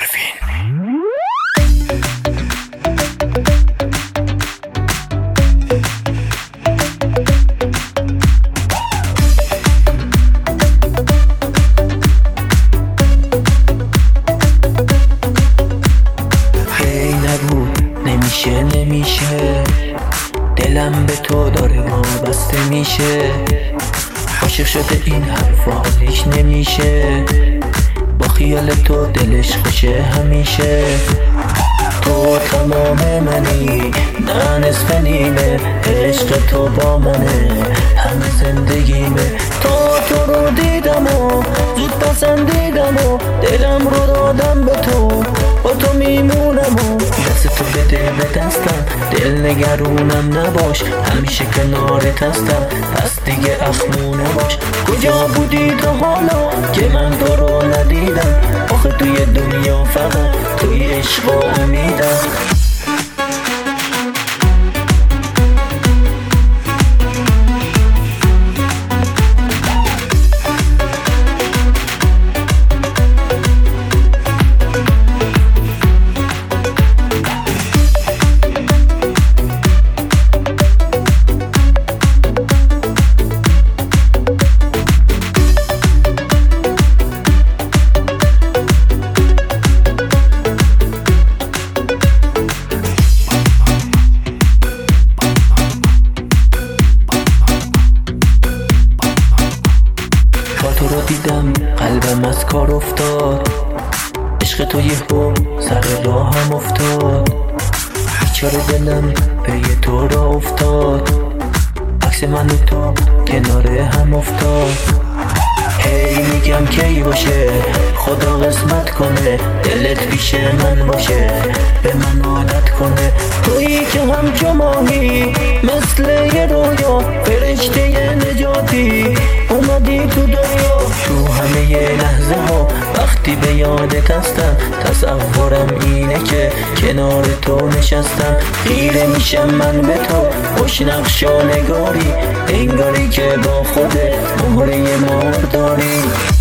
نمیشه دلم به تو داره وابسته میشه، عاشق شده این حرف حالیش نمیشه، با خیال تو دلش خوشه همیشه. تو تمام منی نه نصف نیمه، عشق تو با منه همه زندگیمه. تو رو دیدم و زود پسندیدم و دلم رو دادم به تو، با تو میمونم و دست تو بده به دستم، دل نگرونم نباش همیشه کنارت هستم، پس دیگه اخمونه باش. کجا بودی تو حالا که من تو رو ندیدم، آخه توی دنیا فقط توی عشق و امیدم. تو رو دیدم قلبم از کار افتاد، عشق تو یهو سر راهم افتاد، بیچاره دلم پی تو را افتاد، عکس من و تو کنار هم افتاد. هی میگم کی باشه خدا قسمت کنه، دلت پیش من باشه به من عادت کنه. تویی که همچو ماهی مثل یه رویا، فرشته نجاتی اومدی تو دنیا. تو همه لحظه ها وقتی به یادت هستم، تصورم اینه که کنار تو نشستم. خیره میشم من به تو خوش نقش و نگاری، انگاری که با خودت مهره مار داری.